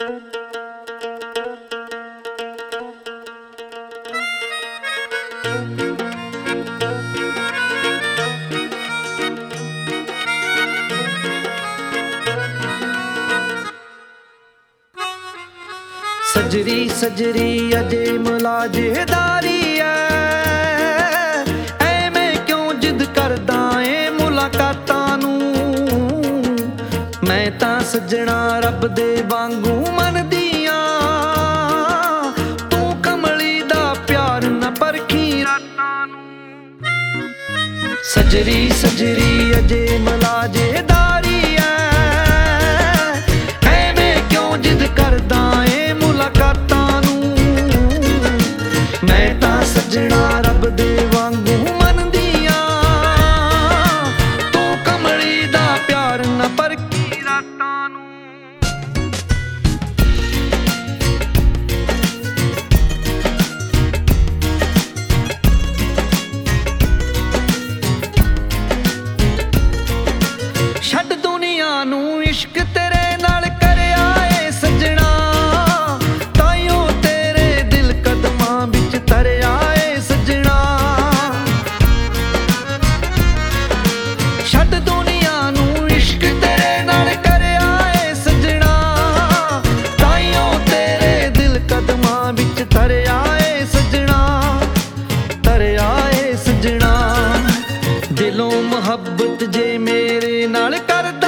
ਸਜਰੀ ਸਜਰੀ ਅਜੇ ਮੁਲਾਜੇਦਾਰੀ ਐ, ਐਵੇਂ ਕਿਉਂ ਜਿੱਦ ਕਰਦਾ ਏ ਮੁਲਾਕਾਤਾਂ ਨੂੰ। ਮੈਂ ਤਾਂ ਸੱਜਣਾ ਰੱਬ ਦੇ ਵਾਂਗੂ ਮੰਨਦੀਆਂ, ਤੂੰ ਕਮਲੀ ਦਾ ਪਿਆਰ ਨਾ ਪਰਖੀ ਰਾਤਾਂ ਨੂੰ। ਸਜਰੀ ਸਜਰੀ ਅਜੇ ਮੁਲਾਜੇਦਾਰੀ ਐ, ਐਵੇਂ ਕਿਉਂ ਜਿੱਦ ਕਰਦਾ ਏ ਮੁਲਾਕਾਤਾਂ ਨੂੰ। ਮੈਂ ਤਾਂ ਸੱਜਣਾ ਰੱਬ ਦੇ ਵਾਂਗੂ ਮੰਨਦੀਆਂ, ਤੂੰ ਕਮਲੀ ਦਾ ਪਿਆਰ ਨਾ ਪਰਖੀ ਰਾਤਾਂ ਨੂੰ। ਛੱਡ ਦੁਨੀਆ ਨੂੰ ਇਸ਼ਕ ਤੇਰੇ ਨਾਲ ਕਰਿਆ ਏ ਸੱਜਣਾ, ਤਾਈਓ ਤੇਰੇ ਦਿਲ ਕਦਮਾਂ ਵਿੱਚ ਧਰਿਆ ਏ ਸੱਜਣਾ। ਛੱਡ ਦੁਨੀਆ ਨੂੰ ਇਸ਼ਕ ਤੇਰੇ ਨਾਲ ਕਰਿਆ ਏ ਸੱਜਣਾ, ਤਾਈਓ ਤੇਰੇ ਦਿਲ ਕਦਮਾਂ ਵਿੱਚ ਧਰਿਆ ਏ ਸੱਜਣਾ, ਧਰਿਆ ਏ ਸੱਜਣਾ। ਦਿਲੋਂ ਮੁਹੱਬਤ ਜੇ ਮੇਰੇ ਨਾਲ ਕਰਦਾ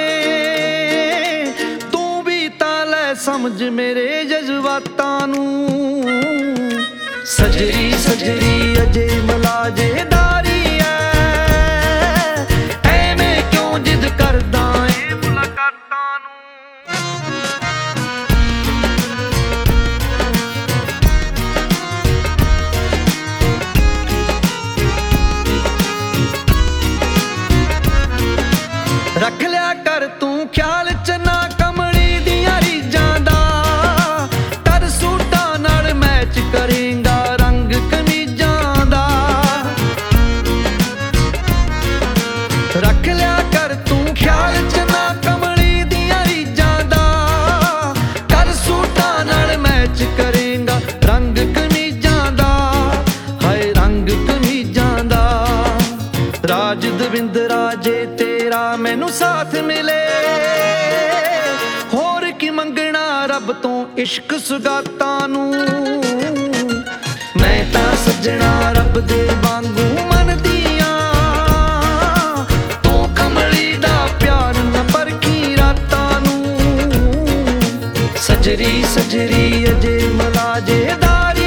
ਏ, ਤੂੰ ਵੀ ਤਾਂ ਲੈ ਸਮਝ ਮੇਰੇ ਜਜ਼ਬਾਤਾਂ ਨੂੰ। ਸਜਰੀ ਸਜਰੀ ਅਜੇ ਮੁਲਾਜੇਦਾਰੀ ਐ, ਐਵੇਂ ਕਿਉਂ ਜਿੱਦ ਕਰਦਾ ਏ ਮੁਲਾਕਾਤਾਂ ਨੂੰ। ਰੱਖ ਲਿਆ ਕਰ ਤੂੰ ਖਿਆਲ ਚ ਨਾ ਕਮਲੀ ਦੀਆਂ ਰੀਝਾਂ ਦਾ, ਕਰ ਸੂਟਾਂ ਨਾਲ ਮੈਚ ਕਰੇਂਗਾ ਰੰਗ ਕਮੀਜ਼ਾਂ ਦਾ। ਰੱਖ ਲਿਆ ਕਰ ਤੂੰ ਖਿਆਲ ਚ ਨਾ ਕਮਲੀ ਦੀਆਂ ਰੀਝਾਂ ਦਾ, ਕਰ ਸੂਟਾਂ ਨਾਲ ਮੈਚ ਕਰੇਂਗਾ ਰੰਗ ਕਮੀਜ਼ਾਂ ਦਾ, ਹਾਏ ਰੰਗ ਕਮੀਜ਼ਾਂ ਦਾ। ਰਾਜ ਦਵਿੰਦਰਾ ਜੇ ਤੇਰਾ ਮੈਨੂੰ ਸਾਥ ਮਿਲੇ, ਹੋਰ ਕੀ ਮੰਗਣਾ ਰੱਬ ਤੋਂ ਇਸ਼ਕ ਸੁਗਾਤਾਂ ਨੂੰ। ਮੈਂ ਤਾਂ ਸੱਜਣਾ ਰੱਬ ਦੇ ਵਾਂਗੂ ਮੰਨਦੀਆਂ, ਤੂੰ ਕਮਲੀ ਦਾ ਪਿਆਰ ਨਾ ਪਰਖੀ ਰਾਤਾਂ ਨੂੰ। ਸਜਰੀ ਸਜਰੀ ਅਜੇ ਮੁਲਾਜੇਦਾਰੀ